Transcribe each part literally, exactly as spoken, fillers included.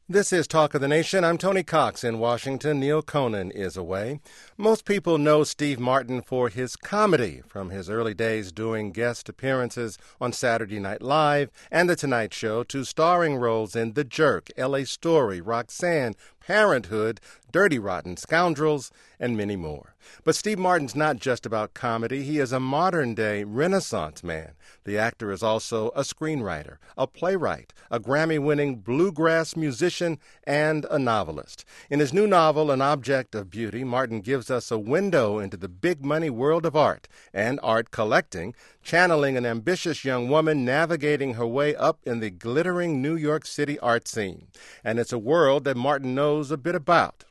This is Talk of the Nation. I'm Tony Cox in Washington. Neil Conan is away. Most people know Steve Martin for his comedy, from his early days doing guest appearances on Saturday Night Live and The Tonight Show to starring roles in The Jerk, L A Story, Roxanne, Parenthood, Dirty Rotten Scoundrels, and many more. But Steve Martin's not just about comedy. He is a modern-day Renaissance man. The actor is also a screenwriter, a playwright, a Grammy-winning bluegrass musician, and a novelist. In his new novel, An Object of Beauty, Martin gives us a window into the big-money world of art and art collecting, channeling an ambitious young woman navigating her way up in the glittering New York City art scene. And it's a world that Martin knows a bit about.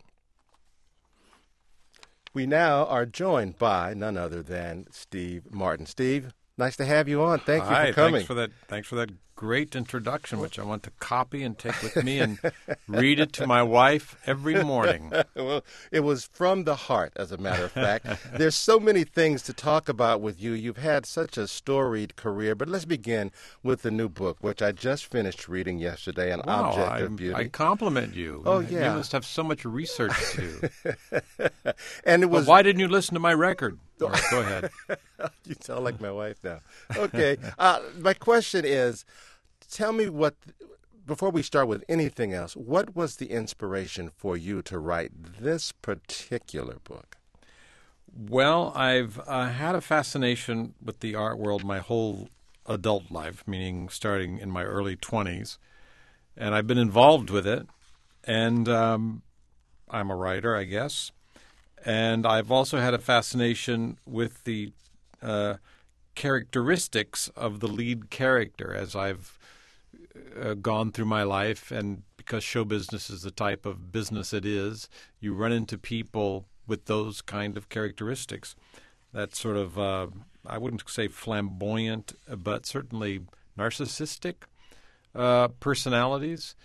We now are joined by none other than Steve Martin. Steve, nice to have you on. Thank you Hi, for coming. Thanks for that. Thanks for that great introduction, which I want to copy and take with me and read it to my wife every morning. Well, it was from the heart, as a matter of fact. There's so many things to talk about with you. You've had such a storied career, but let's begin with the new book, which I just finished reading yesterday, An Wow, Object I, of Beauty. I compliment you. Oh, yeah. You must have so much research to do. And it was. But why didn't you listen to my record? All right, go ahead. You sound like my wife now. Okay. Uh, my question is, tell me what, before we start with anything else, what was the inspiration for you to write this particular book? Well, I've uh, had a fascination with the art world my whole adult life, meaning starting in my early twenties. And I've been involved with it. And um, I'm a writer, I guess. And I've also had a fascination with the uh, characteristics of the lead character as I've uh, gone through my life. And because show business is the type of business it is, you run into people with those kind of characteristics. That sort of, uh, I wouldn't say flamboyant, but certainly narcissistic uh, personalities.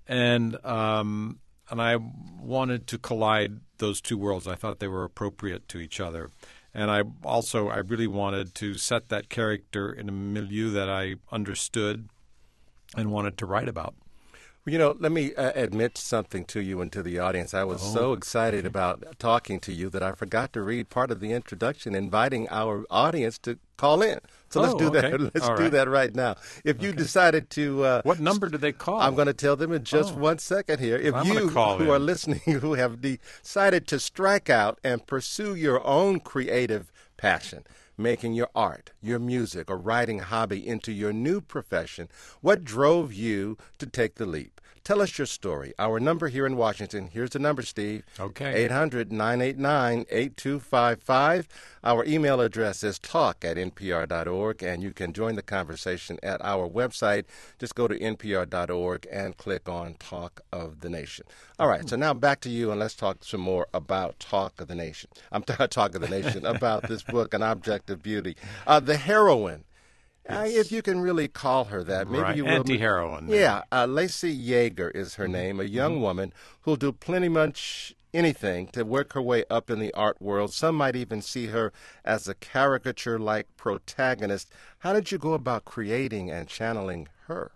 And um, and I wanted to collide those two worlds. I thought they were appropriate to each other. And I also, I really wanted to set that character in a milieu that I understood and wanted to write about. Well, you know, let me uh, admit something to you and to the audience. I was oh, so excited okay. about talking to you that I forgot to read part of the introduction, inviting our audience to call in. So oh, let's do okay. that. Let's All do right. that right now. If you okay. decided to, uh, what number do they call? I'm going to tell them in just oh. one second here. If I'm you call who in. are listening, who have decided to strike out and pursue your own creative passion, making your art, your music, or writing hobby into your new profession, what drove you to take the leap? Tell us your story. Our number here in Washington, here's the number, Steve. Okay. eight hundred, nine eight nine, eight two five five. Our email address is talk at n p r dot org, and you can join the conversation at our website. Just go to n p r dot org and click on Talk of the Nation. All right, so now back to you, and let's talk some more about Talk of the Nation. I'm t- Talk of the Nation, about this book, An Object of Beauty. Uh, the heroine. Uh, if you can really call her that. Maybe right. you will. Anti-heroine. Yeah. Uh, Lacey Yeager is her name, a young mm-hmm. woman who'll do plenty much anything to work her way up in the art world. Some might even see her as a caricature-like protagonist. How did you go about creating and channeling her?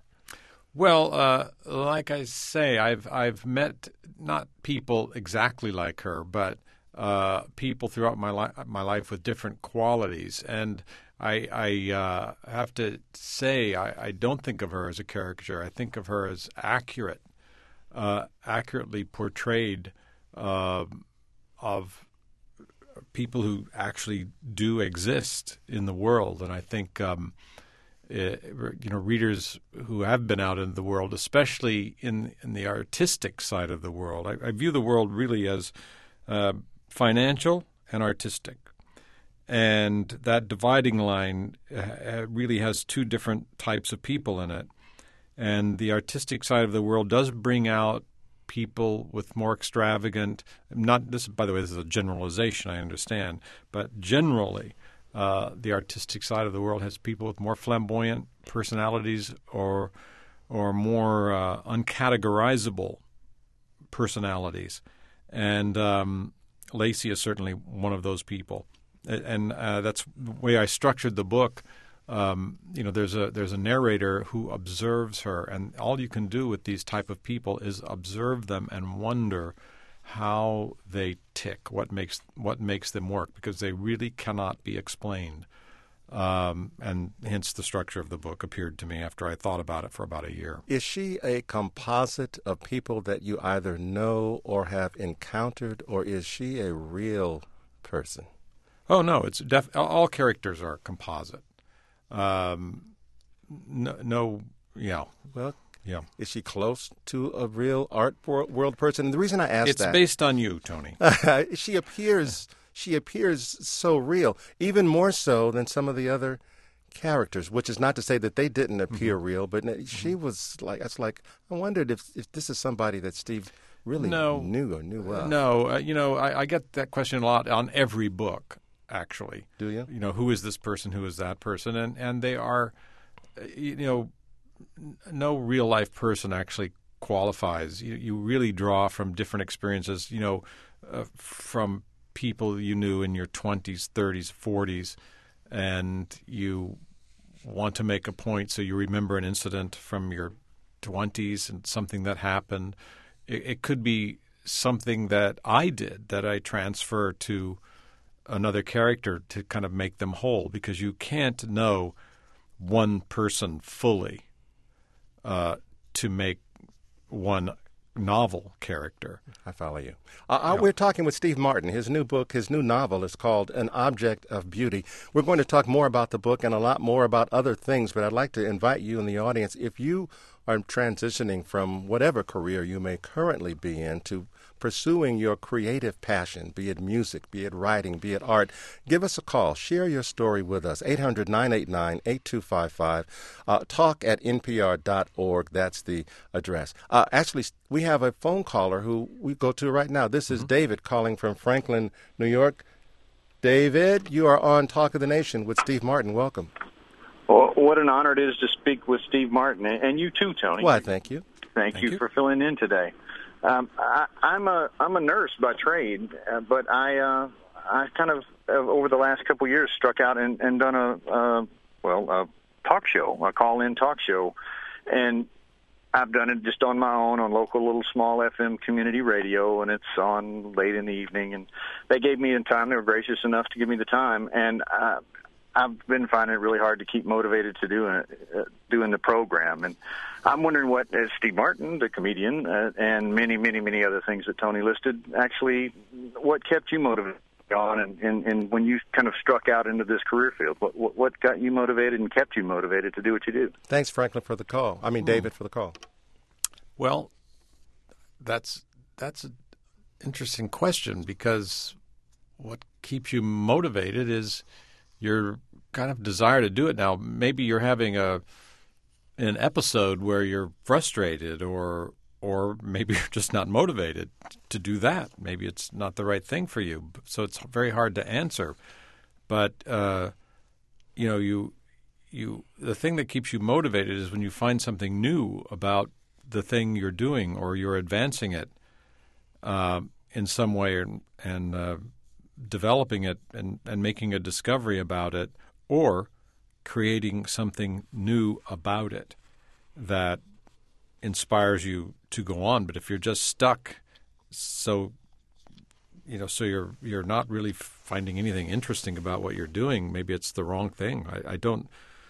Well, uh, like I say, I've I've met not people exactly like her, but uh, people throughout my life my life with different qualities. And I, I uh, have to say I, I don't think of her as a caricature. I think of her as accurate, uh, accurately portrayed uh, of people who actually do exist in the world. And I think um, it, you know readers who have been out in the world, especially in in the artistic side of the world, I, I view the world really as uh, financial and artistic. And that dividing line uh, really has two different types of people in it. And the artistic side of the world does bring out people with more extravagant, not this, by the way, this is a generalization, I understand, but generally uh, the artistic side of the world has people with more flamboyant personalities or, or more uh, uncategorizable personalities. And um, Lacey is certainly one of those people. And uh, that's the way I structured the book Um, you know, there's a there's a narrator who observes her, and all you can do with these type of people is observe them and wonder how they tick, what makes what makes them work, because they really cannot be explained. Um, and hence the structure of the book appeared to me after I thought about it for about a year. Is she a composite of people that you either know or have encountered, or is she a real person? Oh no, it's def- all characters are composite. Um, no, no, yeah. Well, yeah. Is she close to a real art world person? And the reason I ask it's that, it's based on you, Tony. she appears, she appears so real, even more so than some of the other characters. Which is not to say that they didn't appear mm-hmm. real, but she mm-hmm. was like, it's like I wondered if if this is somebody that Steve really no, knew or knew well. No, uh, you know, I, I get that question a lot on every book. Actually, do you? You know, who is this person? Who is that person? And and they are, you know, no real life person actually qualifies. You, you really draw from different experiences. You know, uh, from people you knew in your twenties, thirties, forties, and you want to make a point, so you remember an incident from your twenties and something that happened. It, it could be something that I did that I transfer to another character to kind of make them whole, because you can't know one person fully uh, to make one novel character. I follow you. Uh, yeah. We're talking with Steve Martin. His new book, his new novel is called An Object of Beauty. We're going to talk more about the book and a lot more about other things, but I'd like to invite you in the audience, if you are transitioning from whatever career you may currently be in to pursuing your creative passion, be it music, be it writing, be it art, give us a call. Share your story with us. eight hundred, nine eight nine, eight two five five. Uh, talk at N P R dot org. That's the address. Uh, actually, we have a phone caller who we go to right now. This is mm-hmm. David calling from Franklin, New York. David, you are on Talk of the Nation with Steve Martin. Welcome. Well, what an honor it is to speak with Steve Martin, and you too, Tony. Why, thank you. Thank, thank you, you for filling in today. Um, I, I'm a I'm a nurse by trade, uh, but I uh, I kind of uh, over the last couple of years struck out and, and done a uh, well a talk show, a call-in talk show, and I've done it just on my own on local little small F M community radio, and it's on late in the evening. And they gave me the time; they were gracious enough to give me the time, and uh, I've been finding it really hard to keep motivated to doing it, uh, doing the program. And I'm wondering what, as Steve Martin, the comedian, uh, and many, many, many other things that Tony listed, actually, what kept you motivated on, and, and, and when you kind of struck out into this career field, what, what what got you motivated and kept you motivated to do what you do? Thanks, Franklin, for the call. I mean, David, for the call. Well, that's that's an interesting question, because what keeps you motivated is your kind of desire to do it. Now, maybe you're having a an episode where you're frustrated, or or maybe you're just not motivated to do that. Maybe it's not the right thing for you. So it's very hard to answer. But uh, you know, you you the thing that keeps you motivated is when you find something new about the thing you're doing, or you're advancing it uh, in some way, and, and uh, developing it and, and making a discovery about it, or creating something new about it that inspires you to go on. But if you're just stuck, so you know, so you're you're not really finding anything interesting about what you're doing, maybe it's the wrong thing. I, I don't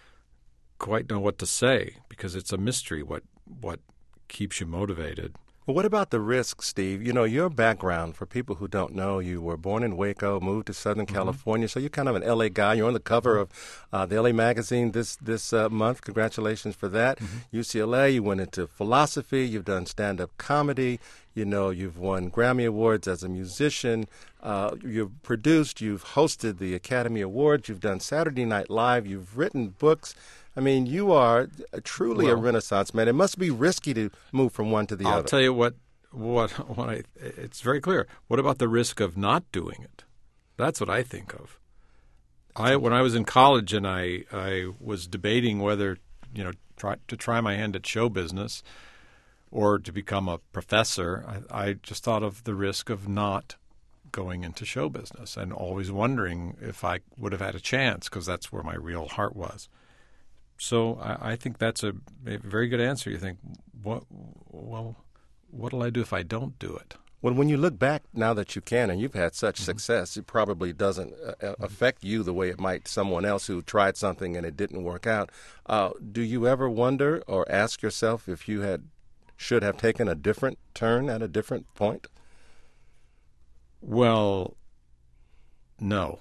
quite know what to say, because it's a mystery what what keeps you motivated. Well, what about the risk, Steve? You know, your background, for people who don't know, you were born in Waco, moved to Southern mm-hmm. California, so you're kind of an L A guy. You're on the cover of uh, the L A magazine this this uh, month. Congratulations for that. Mm-hmm. U C L A, you went into philosophy. You've done stand-up comedy. You know, you've won Grammy Awards as a musician. Uh, you've produced. You've hosted the Academy Awards. You've done Saturday Night Live. You've written books. I mean, you are truly well, a Renaissance man. It must be risky to move from one to the I'll other. I'll tell you what. What? What? I, it's very clear. What about the risk of not doing it? That's what I think of. I when I was in college and I I was debating whether you know try to try my hand at show business or to become a professor. I, I just thought of the risk of not going into show business, and always wondering if I would have had a chance, because that's where my real heart was. So I, I think that's a, a very good answer. You think, what? Well, what'll I do if I don't do it? Well, when you look back now that you can and you've had such Mm-hmm. success, it probably doesn't uh, affect you the way it might someone else who tried something and it didn't work out. Uh, do you ever wonder or ask yourself if you had should have taken a different turn at a different point? Well, no.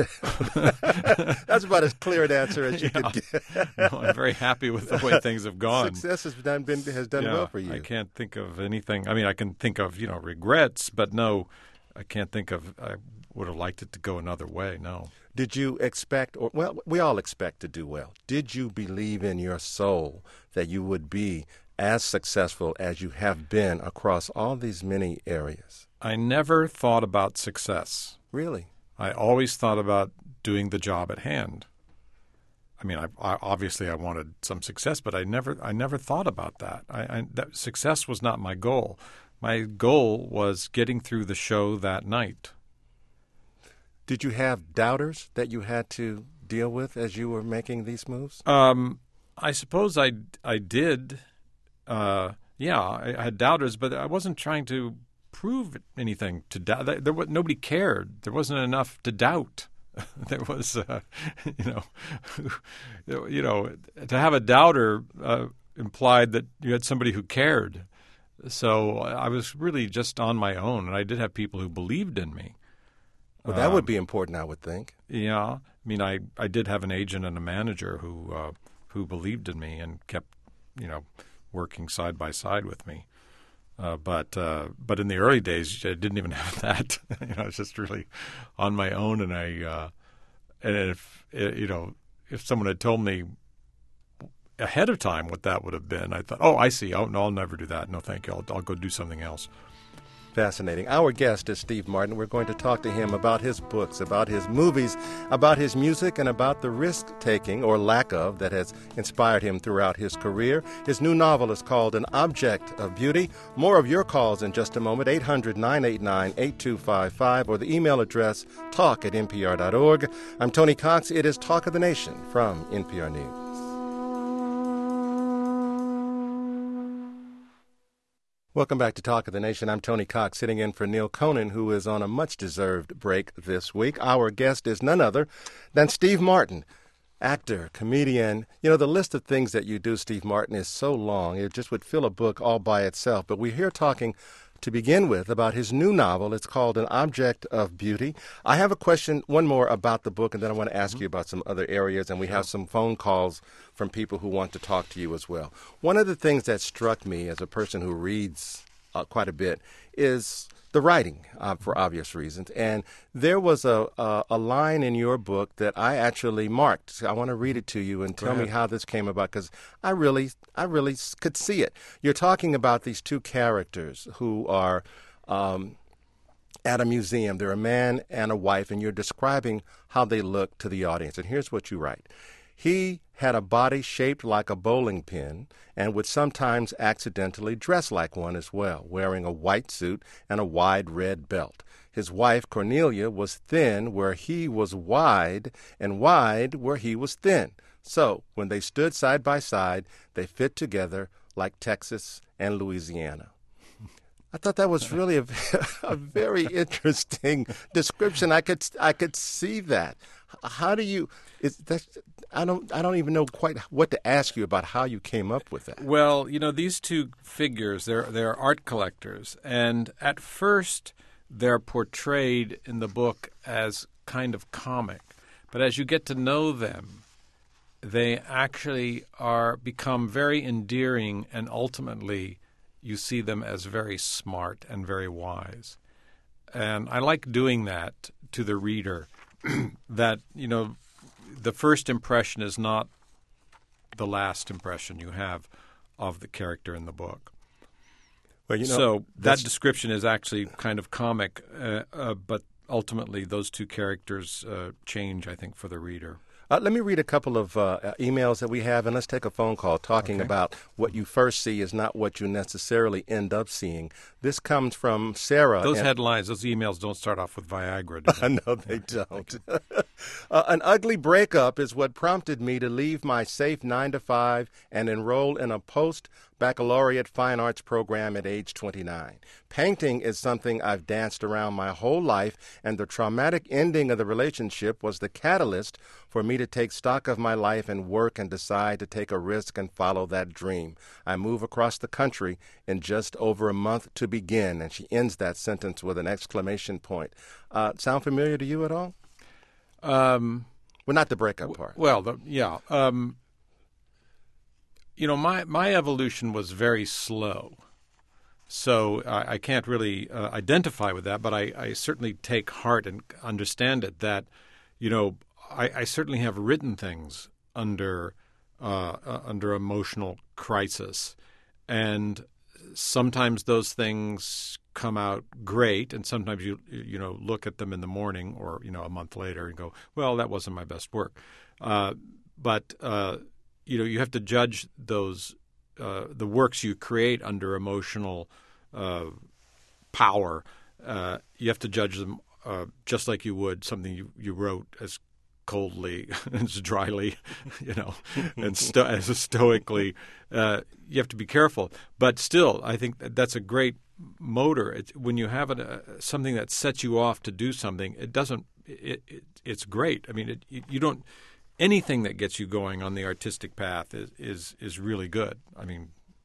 That's about as clear an answer as you Yeah. could get. No, I'm very happy with the way things have gone. Success has done, been, has done Yeah, well for you. I can't think of anything. I mean, I can think of, you know, regrets, but no, I can't think of, I would have liked it to go another way, no. Did you expect, or well, we all expect to do well. Did you believe in your soul that you would be as successful as you have been across all these many areas? I never thought about success. Really? I always thought about doing the job at hand. I mean, I, I, obviously I wanted some success, but I never, I never thought about that. I, I, that. Success was not my goal. My goal was getting through the show that night. Did you have doubters that you had to deal with as you were making these moves? Um, I suppose I, I did. Uh, yeah, I, I had doubters, but I wasn't trying to prove anything to doubt. There, there was, nobody cared. There wasn't enough to doubt. There was, uh, you know, you know, to have a doubter uh, implied that you had somebody who cared. So I was really just on my own, and I did have people who believed in me. Well, that um, would be important, I would think. Yeah, I mean, I, I did have an agent and a manager who uh, who believed in me and kept, you know, working side by side with me. Uh, but uh, but in the early days, I didn't even have that. you know, I was just really on my own, and I uh, and if you know if someone had told me ahead of time what that would have been, I thought, oh, I see. Oh no, I'll never do that. No, thank you. I'll, I'll go do something else. Fascinating. Our guest is Steve Martin. We're going to talk to him about his books, about his movies, about his music, and about the risk-taking, or lack of, that has inspired him throughout his career. His new novel is called An Object of Beauty. More of your calls in just a moment, eight hundred, nine eight nine, eight two five five, or the email address talk at n p r dot org. I'm Tony Cox. It is Talk of the Nation from N P R News. Welcome back to Talk of the Nation. I'm Tony Cox, sitting in for Neil Conan, who is on a much-deserved break this week. Our guest is none other than Steve Martin, actor, comedian. You know, the list of things that you do, Steve Martin, is so long. It just would fill a book all by itself. But we're here talking, to begin with, about his new novel. It's called An Object of Beauty. I have a question, one more about the book, and then I want to ask mm-hmm. you about some other areas, and we have some phone calls from people who want to talk to you as well. One of the things that struck me as a person who reads uh, quite a bit is the writing, uh, for obvious reasons. And there was a, a a line in your book that I actually marked. I want to read it to you and tell me how this came about, because I really, I really could see it. You're talking about these two characters who are um, at a museum. They're a man and a wife, and you're describing how they look to the audience. And here's what you write. He had a body shaped like a bowling pin and would sometimes accidentally dress like one as well, wearing a white suit and a wide red belt. His wife, Cornelia, was thin where he was wide, and wide where he was thin. So when they stood side by side, they fit together like Texas and Louisiana. I thought that was really a, a very interesting description. I could I could see that. How do you? Is that? I don't. I don't even know quite what to ask you about how you came up with that. Well, you know, these two figures, they're they're art collectors, and at first they're portrayed in the book as kind of comic, but as you get to know them, they actually are become very endearing, and ultimately you see them as very smart and very wise. And I like doing that to the reader, that, you know, the first impression is not the last impression you have of the character in the book. Well, you know, so that description is actually kind of comic, uh, uh, but ultimately those two characters uh, change, I think, for the reader. Uh, let me read a couple of uh, emails that we have, and let's take a phone call talking Okay. about what you first see is not what you necessarily end up seeing. This comes from Sarah. Those and- headlines, those emails don't start off with Viagra. Do they? No, they don't. uh, an ugly breakup is what prompted me to leave my safe nine to five and enroll in a post-baccalaureate fine arts program at age twenty-nine. Painting is something I've danced around my whole life, and the traumatic ending of the relationship was the catalyst for me to take stock of my life and work and decide to take a risk and follow that dream. I move across the country in just over a month to begin, and she ends that sentence with an exclamation point. Uh, sound familiar to you at all? Um, Well, not the breakup part. well, the, yeah. Um, you know, my, my evolution was very slow. So I, I can't really uh, identify with that, but I, I certainly take heart and understand it that, you know, I, I certainly have written things under uh, uh, under emotional crisis, and sometimes those things come out great, and sometimes you you know look at them in the morning or you know a month later and go, well, that wasn't my best work. Uh, but uh, you know you have to judge those uh, the works you create under emotional uh, power. Uh, you have to judge them uh, just like you would something you, you wrote as coldly, as dryly, you know, and sto- as stoically. Uh, you have to be careful. But still, I think that that's a great motor. It's, when you have a, uh, something that sets you off to do something, it doesn't. It, it, it's great. I mean, it, you don't. Anything that gets you going on the artistic path is is, is really good. I mean.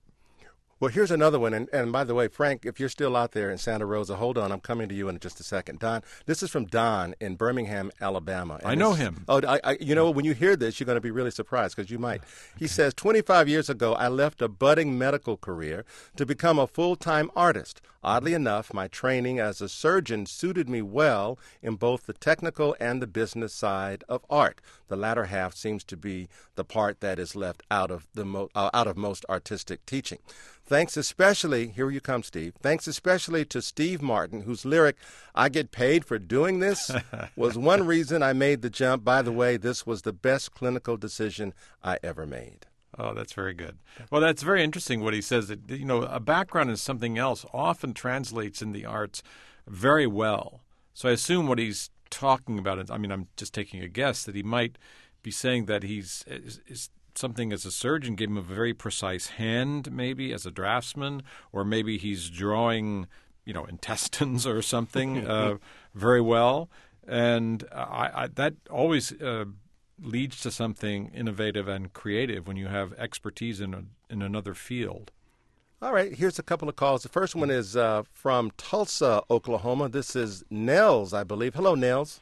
Well, here's another one. And, and by the way, Frank, if you're still out there in Santa Rosa, hold on. I'm coming to you in just a second. Don, this is from Don in Birmingham, Alabama. And I know this- him. Oh, I, I, you know, when you hear this, you're going to be really surprised because you might. He says, twenty-five years ago, I left a budding medical career to become a full-time artist. Oddly enough, my training as a surgeon suited me well in both the technical and the business side of art. The latter half seems to be the part that is left out of the mo- uh, out of most artistic teaching. Thanks especially, here you come, Steve, thanks especially to Steve Martin, whose lyric, "I get paid for doing this," was one reason I made the jump. By the way, this was the best clinical decision I ever made. Oh, that's very good. Well, that's very interesting what he says. That you know, a background in something else often translates in the arts very well. So I assume what he's talking about is, I mean, I'm just taking a guess, that he might be saying that he's is, is something as a surgeon gave him a very precise hand, maybe as a draftsman, or maybe he's drawing, you know, intestines or something uh, very well, and I, I, that always. Uh, leads to something innovative and creative when you have expertise in a, in another field. All right, here's a couple of calls. The first one is uh, from Tulsa, Oklahoma. This is Nels, I believe. Hello, Nels.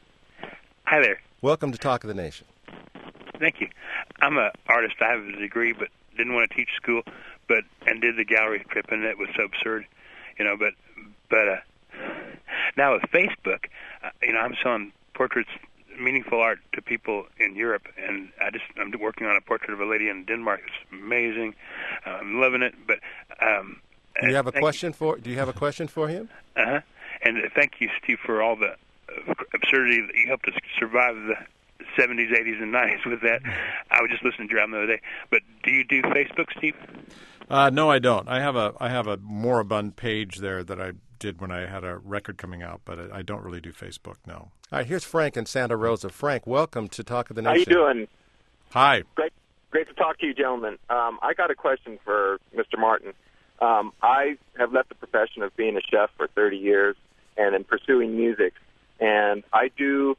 Hi there. Welcome to Talk of the Nation. Thank you. I'm an artist. I have a degree, but didn't want to teach school, but and did the gallery trip, and it was so absurd, you know. But but uh, now with Facebook, uh, you know, I'm selling portraits, meaningful art to people in Europe, and I just I'm working on a portrait of a lady in Denmark. It's amazing. Uh, I'm loving it. But um, Do you have a thank question for? Do you have a question for him? Uh huh. And uh, thank you, Steve, for all the uh, absurdity that you helped us survive the seventies, eighties, and nineties with that. I was just listening to your album the other day. But do you do Facebook, Steve? Uh, no, I don't. I have a I have a moribund page there that I did when I had a record coming out, but I don't really do Facebook. No. All right, here's Frank in Santa Rosa. Frank, welcome to Talk of the How Nation. you doing? Hi. Great, great to talk to you, gentlemen. Um, I got a question for Mister Martin. Um, I have left the profession of being a chef for thirty years and am pursuing music, and I do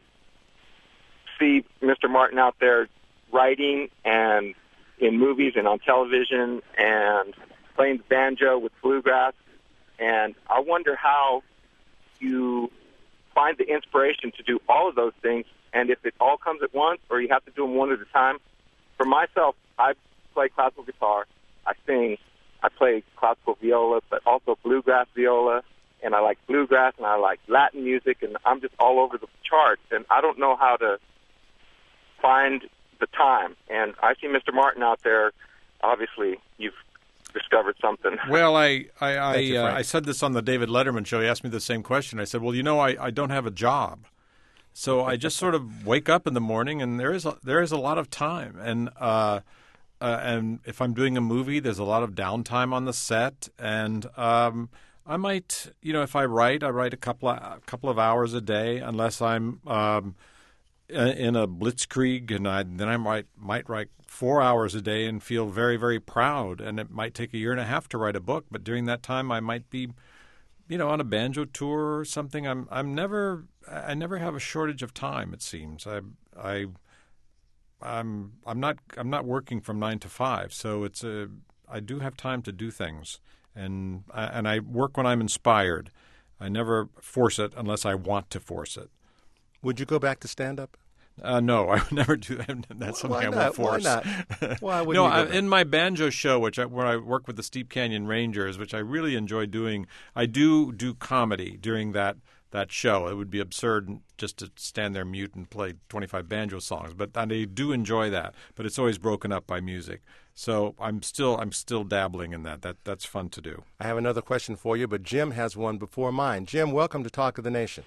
see Mister Martin out there writing and in movies and on television and playing the banjo with bluegrass, and I wonder how you find the inspiration to do all of those things, and if it all comes at once or you have to do them one at a time. For myself, I play classical guitar, I sing, I play classical viola, but also bluegrass viola, and I like bluegrass, and I like Latin music, and I'm just all over the charts, and I don't know how to find the time. And I see Mister Martin out there. Obviously, you've discovered something. Well, I I I, you, uh, Frank. I said this on the David Letterman show. He asked me the same question. I said, well, you know, I, I don't have a job. So I just sort of wake up in the morning, and there is a, there is a lot of time. And uh, uh, and if I'm doing a movie, there's a lot of downtime on the set. And um, I might, you know, if I write, I write a couple of, a couple of hours a day, unless I'm um, in a blitzkrieg, and I, then I might might write four hours a day and feel very, very proud. And it might take a year and a half to write a book, but during that time, I might be, you know, on a banjo tour or something. I'm I'm never I never have a shortage of time. It seems I I I'm I'm not I'm not working from nine to five, so it's a I do have time to do things, and I, and I work when I'm inspired. I never force it unless I want to force it. Would you go back to stand up? Uh, no, I would never do that. That's something Why I not? won't force. Why not? Why wouldn't no, you go I, back? in my banjo show, which I, where I work with the Steep Canyon Rangers, which I really enjoy doing, I do do comedy during that that show. It would be absurd just to stand there mute and play twenty-five banjo songs, but I do enjoy that. But it's always broken up by music. So I'm still I'm still dabbling in that. That that's fun to do. I have another question for you, but Jim has one before mine. Jim, welcome to Talk of the Nation.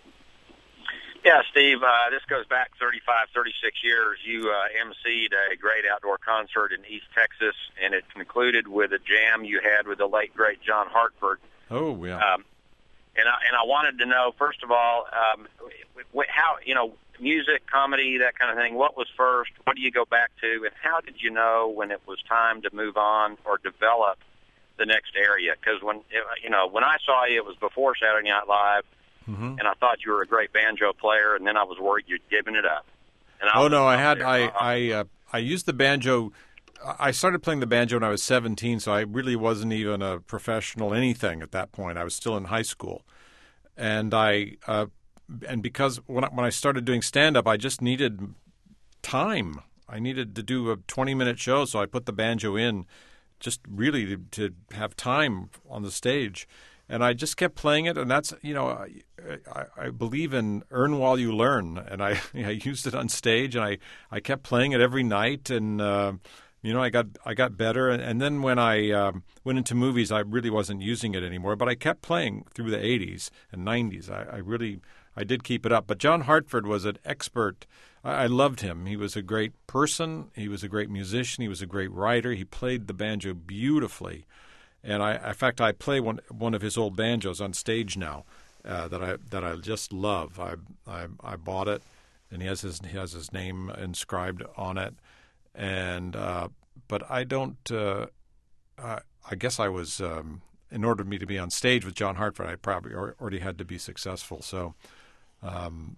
Yeah, Steve, uh, this goes back thirty-five, thirty-six years. You uh, emceed a great outdoor concert in East Texas, and it concluded with a jam you had with the late, great John Hartford. Oh, yeah. Um, and, I, and I wanted to know, first of all, um, how, you know, music, comedy, that kind of thing, what was first? What do you go back to? And how did you know when it was time to move on or develop the next area? Because, when you know, when I saw you, it was before Saturday Night Live. Mm-hmm. And I thought you were a great banjo player, and then I was worried you'd given it up. And I oh no, I had I I uh, I used the banjo. I started playing the banjo when I was seventeen, so I really wasn't even a professional anything at that point. I was still in high school, and I uh, and because when I, when I started doing stand up, I just needed time. I needed to do a twenty minute show, so I put the banjo in, just really to, to have time on the stage. And I just kept playing it, and that's, you know, I, I, I believe in earn while you learn, and I, I used it on stage, and I, I kept playing it every night, and uh, you know, I got I got better, and, and then when I um, went into movies, I really wasn't using it anymore, but I kept playing through the eighties and nineties. I, I really I did keep it up. But John Hartford was an expert. I, I loved him. He was a great person. He was a great musician. He was a great writer. He played the banjo beautifully. And I, in fact, I play one one of his old banjos on stage now uh, that I that I just love. I, I I bought it, and he has his he has his name inscribed on it. And uh, but I don't. Uh, I, I guess I was um, in order for me to be on stage with John Hartford, I probably already had to be successful. So. Um,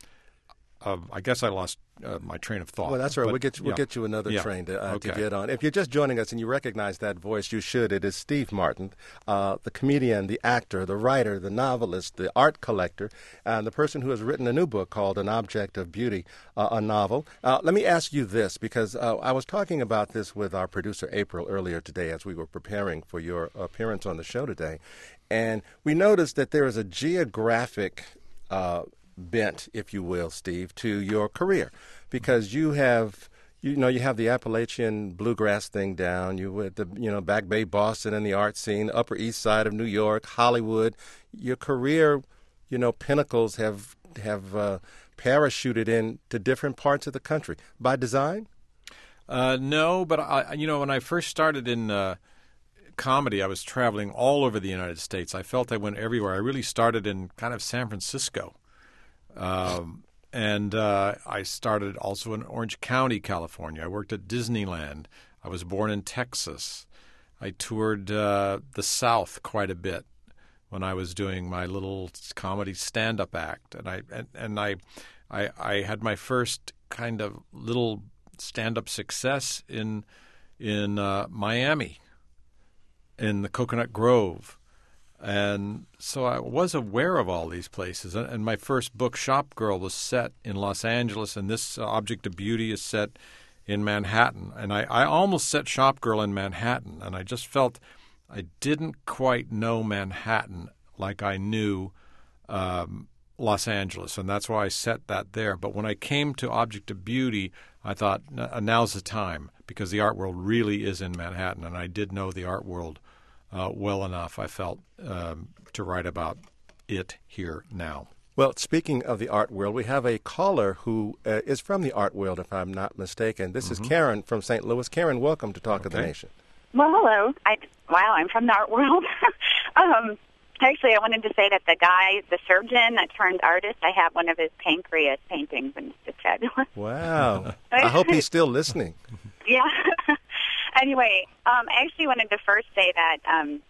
Uh, I guess I lost uh, my train of thought. Well, that's right. But, we'll get you, we'll yeah. get you another yeah. train to, uh, okay. to get on. If you're just joining us and you recognize that voice, you should. It is Steve Martin, uh, the comedian, the actor, the writer, the novelist, the art collector, and the person who has written a new book called An Object of Beauty, uh, a novel. Uh, let me ask you this, because uh, I was talking about this with our producer April earlier today as we were preparing for your appearance on the show today, and we noticed that there is a geographic uh bent, if you will, Steve, to your career, because you have, you know, you have the Appalachian bluegrass thing down. You with the, you know, Back Bay, Boston, and the art scene, Upper East Side of New York, Hollywood. Your career, you know, pinnacles have have uh, parachuted in to different parts of the country by design. Uh, no, but I, you know, when I first started in uh, comedy, I was traveling all over the United States. I felt I went everywhere. I really started in kind of San Francisco. Um, and uh, I started also in Orange County, California. I worked at Disneyland. I was born in Texas. I toured uh, the South quite a bit when I was doing my little comedy stand-up act, and I and, and I, I I had my first kind of little stand-up success in in uh, Miami, in the Coconut Grove. And so I was aware of all these places. And my first book, Shop Girl, was set in Los Angeles, and this Object of Beauty is set in Manhattan. And I, I almost set Shop Girl in Manhattan, and I just felt I didn't quite know Manhattan like I knew um, Los Angeles, and that's why I set that there. But when I came to Object of Beauty, I thought, now's the time, because the art world really is in Manhattan, and I did know the art world Uh, well enough, I felt, um, to write about it here now. Well, speaking of the art world, we have a caller who uh, is from the art world, if I'm not mistaken. This Mm-hmm. is Karen from Saint Louis. Karen, welcome to Talk of the Okay. Nation. Well, hello. I, wow, I'm from the art world. um, actually, I wanted to say that the guy, the surgeon that turned artist, I have one of his pancreas paintings, and it's just fabulous. Wow. I hope he's still listening. Yeah. Anyway, um, I actually wanted to first say that um,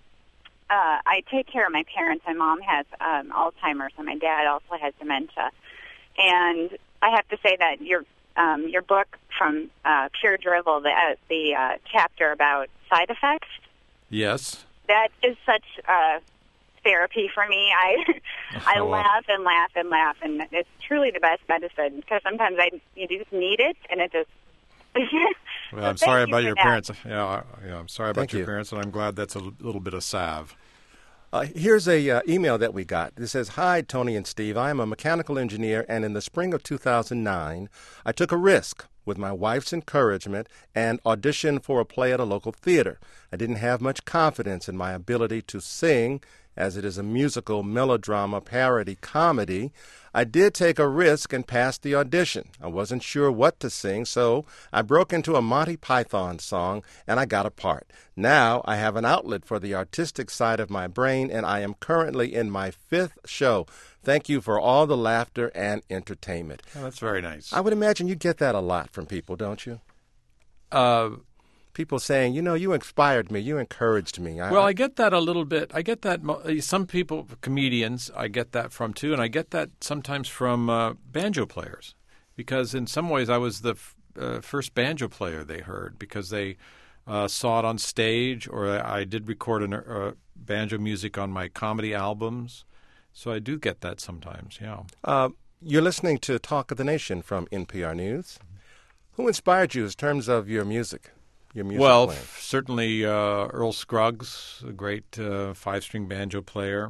uh, I take care of my parents. My mom has um, Alzheimer's, and my dad also has dementia. And I have to say that your um, your book from uh, Pure Drivel, the uh, the uh, chapter about side effects, Yes. that is such uh, therapy for me. I I Oh, well. laugh and laugh and laugh, and it's truly the best medicine because sometimes I you just need it, and it just. Well, So I'm sorry thank you about for your that. parents. Yeah, I- yeah, I'm sorry about Thank your you. parents, and I'm glad that's a l- little bit of salve. Uh, here's a uh, email that we got. It says, "Hi, Tony and Steve. I am a mechanical engineer, and in the spring of two thousand nine, I took a risk with my wife's encouragement and auditioned for a play at a local theater. I didn't have much confidence in my ability to sing, as it is a musical melodrama parody comedy. I did take a risk and passed the audition. I wasn't sure what to sing, so I broke into a Monty Python song, and I got a part. Now I have an outlet for the artistic side of my brain, and I am currently in my fifth show. Thank you for all the laughter and entertainment." Oh, that's very nice. I would imagine you get that a lot from people, don't you? Uh, People saying, you know, you inspired me, you encouraged me. I, Well, I get that a little bit. I get that mo- some people, comedians, I get that from too, and I get that sometimes from uh, banjo players, because in some ways I was the f- uh, first banjo player they heard because they uh, saw it on stage, or I, I did record an, uh, banjo music on my comedy albums, so I do get that sometimes. Yeah. Uh, you're listening to Talk of the Nation from N P R News. Who inspired you in terms of your music? Your music Well, playing? f- certainly uh, Earl Scruggs, a great uh, five-string banjo player,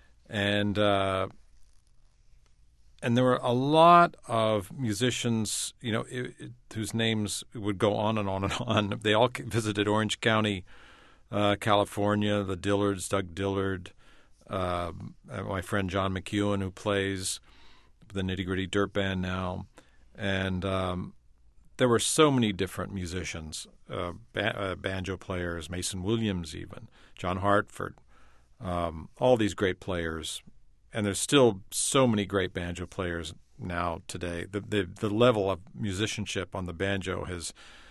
and uh, and there were a lot of musicians, you know, it, it, whose names would go on and on and on. They all visited Orange County, uh, California. The Dillards, Doug Dillard, uh, my friend John McEwen, who plays the Nitty Gritty Dirt Band now, and um, there were so many different musicians, uh, ba- uh, banjo players, Mason Williams even, John Hartford, um, all these great players. And there's still so many great banjo players now today. The, the the level of musicianship on the banjo has,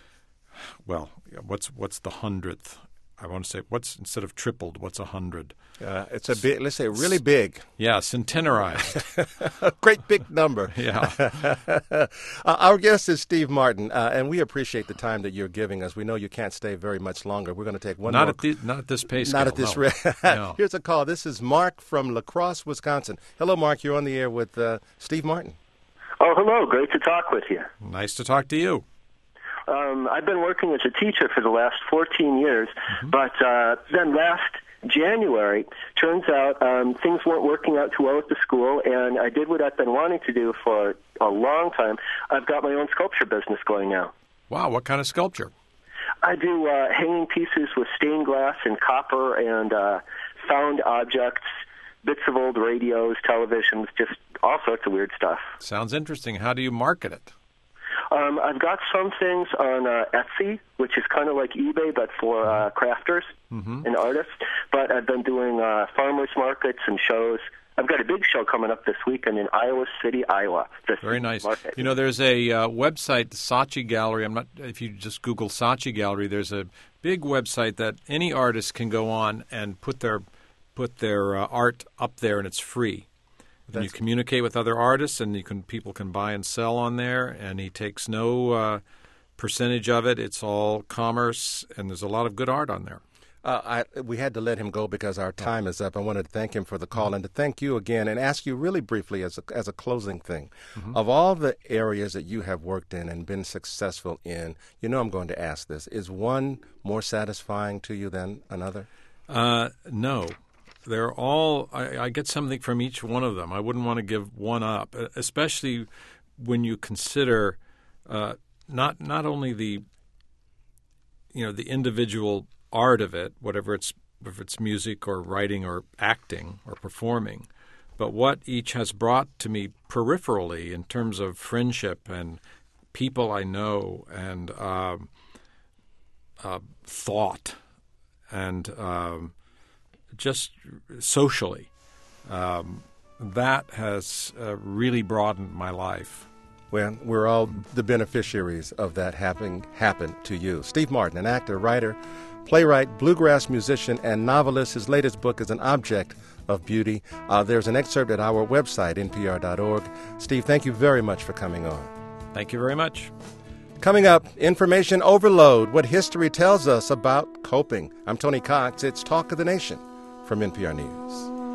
well, what's what's the hundredth? I want to say, what's instead of tripled, what's a hundred? Uh, it's a big, let's say, really big. Yeah, centenarized. A great big number. Yeah. uh, our guest is Steve Martin, uh, and we appreciate the time that you're giving us. We know you can't stay very much longer. We're going to take one Not more. at the, not at this pace. Not scale, at this no. rate. No. Here's a call. This is Mark from La Crosse, Wisconsin. Hello, Mark. You're on the air with uh, Steve Martin. Oh, hello. Great to talk with you. Nice to talk to you. Um, I've been working as a teacher for the last fourteen years, mm-hmm. but uh, then last January, turns out um, things weren't working out too well at the school, and I did what I've been wanting to do for a long time. I've got my own sculpture business going now. Wow, what kind of sculpture? I do uh, hanging pieces with stained glass and copper and uh, found objects, bits of old radios, televisions, just all sorts of weird stuff. Sounds interesting. How do you market it? Um, I've got some things on uh, Etsy, which is kind of like eBay, but for uh, crafters mm-hmm. and artists. But I've been doing uh, farmers markets and shows. I've got a big show coming up this weekend in Iowa City, Iowa. Very nice. Market. You know, there's a uh, website, the Saatchi Gallery. I'm not. If you just Google Saatchi Gallery, there's a big website that any artist can go on and put their put their uh, art up there, and it's free. And you communicate with other artists, and you can people can buy and sell on there. And he takes no uh, percentage of it. It's all commerce, and there's a lot of good art on there. Uh, I, we had to let him go because our time is up. I wanted to thank him for the call and to thank you again and ask you really briefly as a, as a closing thing. Mm-hmm. Of all the areas that you have worked in and been successful in, you know I'm going to ask this, is one more satisfying to you than another? Uh, no. They're all, I, I get something from each one of them. I wouldn't want to give one up, especially when you consider uh, not not only the, you know, the individual art of it, whatever it's, if it's music or writing or acting or performing, but what each has brought to me peripherally in terms of friendship and people I know and uh, uh, thought and um, just socially, um, that has uh, really broadened my life. Well, we're all the beneficiaries of that having happened to you. Steve Martin, an actor, writer, playwright, bluegrass musician, and novelist. His latest book is An Object of Beauty. Uh, there's an excerpt at our website, N P R dot org. Steve, thank you very much for coming on. Thank you very much. Coming up, information overload, what history tells us about coping. I'm Tony Cox. It's Talk of the Nation from N P R News.